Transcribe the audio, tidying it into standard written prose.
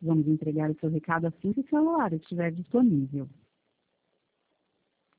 Vamos entregar o seu recado assim que o celular estiver disponível.